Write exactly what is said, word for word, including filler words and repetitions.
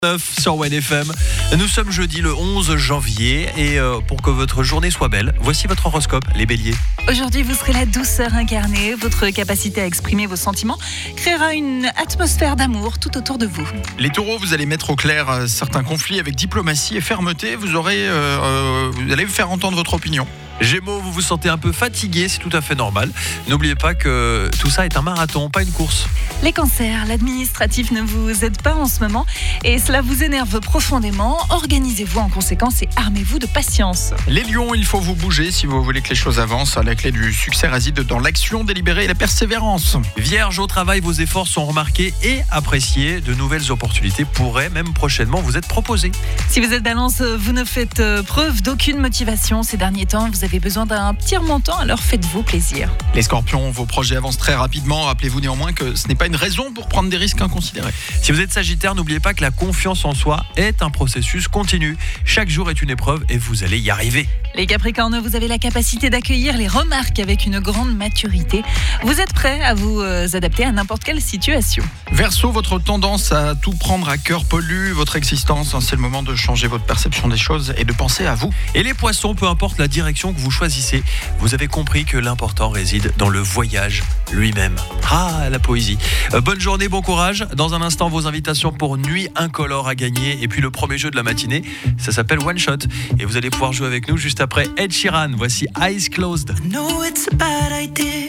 neuf sur One F M. Nous sommes jeudi le onze janvier et euh, pour que votre journée soit belle, voici votre horoscope, les béliers. Aujourd'hui, vous serez la douceur incarnée. Votre capacité à exprimer vos sentiments créera une atmosphère d'amour tout autour de vous. Les taureaux, vous allez mettre au clair euh, certains conflits avec diplomatie et fermeté. Vous, aurez, euh, euh, vous allez faire entendre votre opinion. Gémeaux, vous vous sentez un peu fatigué, c'est tout à fait normal. N'oubliez pas que tout ça est un marathon, pas une course. Les cancers, l'administratif ne vous aide pas en ce moment et cela vous énerve profondément. Organisez-vous en conséquence et armez-vous de patience. Les lions, il faut vous bouger si vous voulez que les choses avancent. La clé du succès réside dans l'action délibérée et la persévérance. Vierge, au travail, vos efforts sont remarqués et appréciés. De nouvelles opportunités pourraient même prochainement vous être proposées. Si vous êtes balance, vous ne faites preuve d'aucune motivation ces derniers temps. Vous avez besoin d'un petit remontant, alors faites-vous plaisir. Les scorpions, vos projets avancent très rapidement. Rappelez-vous néanmoins que ce n'est pas une raison pour prendre des risques inconsidérés. Si vous êtes sagittaire, n'oubliez pas que la confiance en soi est un processus continu. Chaque jour est une épreuve et vous allez y arriver. Les capricornes, vous avez la capacité d'accueillir les remarques avec une grande maturité. Vous êtes prêts à vous euh, adapter à n'importe quelle situation. Verseau, votre tendance à tout prendre à cœur pollue votre existence. C'est le moment de changer votre perception des choses et de penser à vous. Et les poissons, peu importe la direction que vous choisissez, vous avez compris que l'important réside dans le voyage lui-même. Ah, la poésie. Euh, bonne journée, bon courage. Dans un instant, vos invitations pour Nuit Incolore à gagner. Et puis le premier jeu de la matinée, ça s'appelle One Shot. Et vous allez pouvoir jouer avec nous juste après Ed Sheeran. Voici Eyes Closed. I know it's a bad idea.